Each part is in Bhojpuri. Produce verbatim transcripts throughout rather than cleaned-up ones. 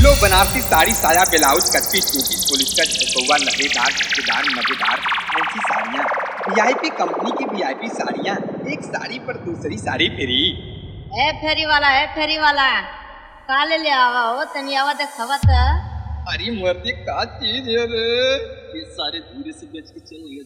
फूलो बनारसी साड़ी साया ब्लाउज कटपी टोपी पुलिस का झोंकौआ लहेदार ठेकेदार मजेदार ऐसी साड़ियाँ वीआईपी कंपनी की वीआईपी साड़ियाँ एक साड़ी पर दूसरी साड़ी फ्री। ए फेरी वाला है फेरी वाला काले ले आवा हो तनी आवा देखवा त। अरे मर्दी का चीज है रे, ये सारे धीरे से बेच के चल गए।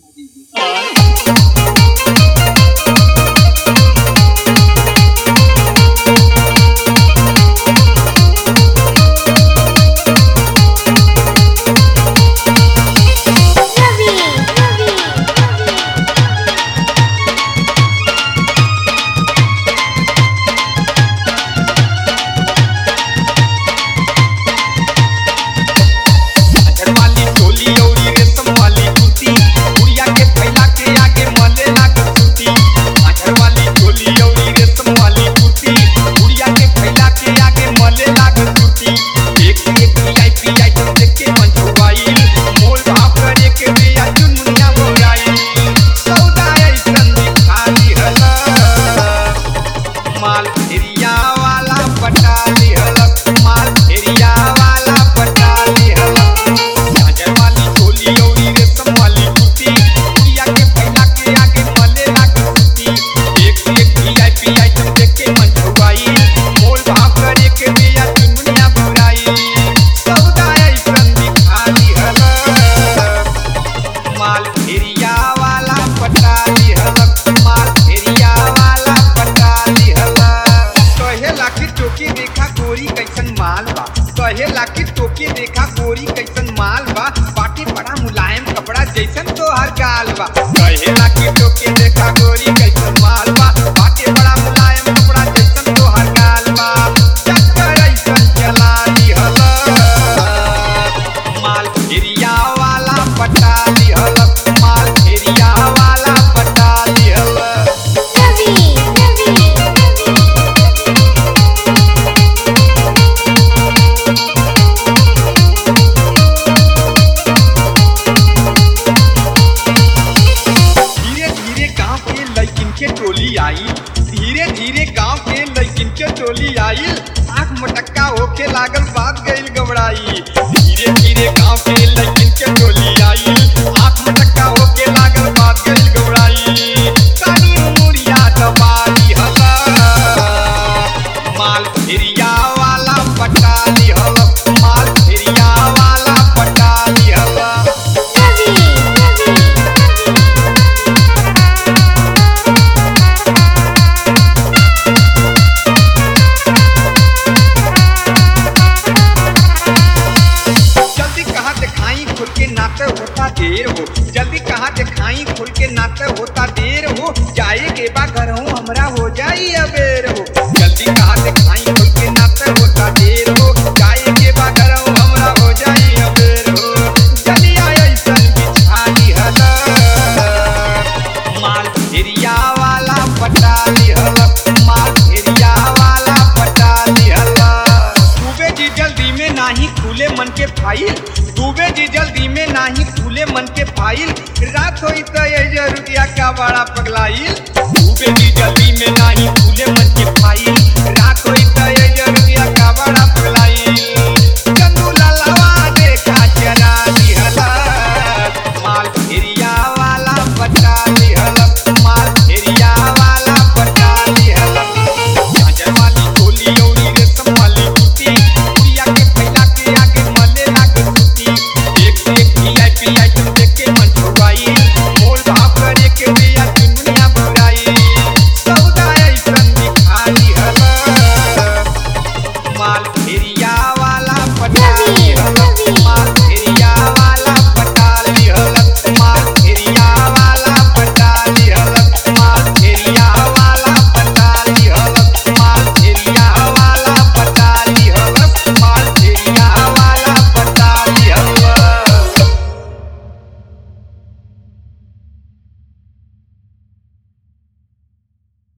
कहे लाकी टोकी देखा गोरी कैसन माल बा बाकी बड़ा मुलायम कपड़ा जैसन तो हर गाल बा। कहे लाकी टोकी देखा गोरी कैसन माल बा बाकी बड़ा मुलायम कपड़ा जैसन तो हर गाल बा। चक्कर ऐसन चला दिहल माल फेरिया वाला पटा दिहल माल फेरिया वाला पटा दिहल। टोली आई धीरे धीरे गांव के लड़किन के टोली आई आँख मटक्का होके लागल बात गईल घबराई। धीरे धीरे गांव के लड़किन के टोली आई आँख मटक्का होके लागल बात गईल घबराई। कानी मुरिया दबाई हला माल फेरिया वाला पटा लिहल माल फेरिया वाला पटा लिहल। नाते होता देर हो जल्दी कहाँ दिखाई खुल के नाते होता देर हो जाए के बा घर हूँ हमरा हो जाई अबेर हो। जल्दी कहाँ दिखाई खुल के नाते होता देर हो जाए के बा घर हूँ हमरा हो जाई अबेर हो। जल्दी आया ऐसन बिछाई हल माल फेरिया वाला पटा लिहल माल फेरिया वाला पटा लिहल। डूबे जी जल्दी में नाही खुले मन के फाइल डूबे जी जल्दी में नाही खुले मन के फाइल रात होई तो ये रुपया का बड़ा पगलाइल। डूबे जी जल्दी में नाही खुले मन के फाइल रात होई तो ये रुपया का बड़ा पगलाइल।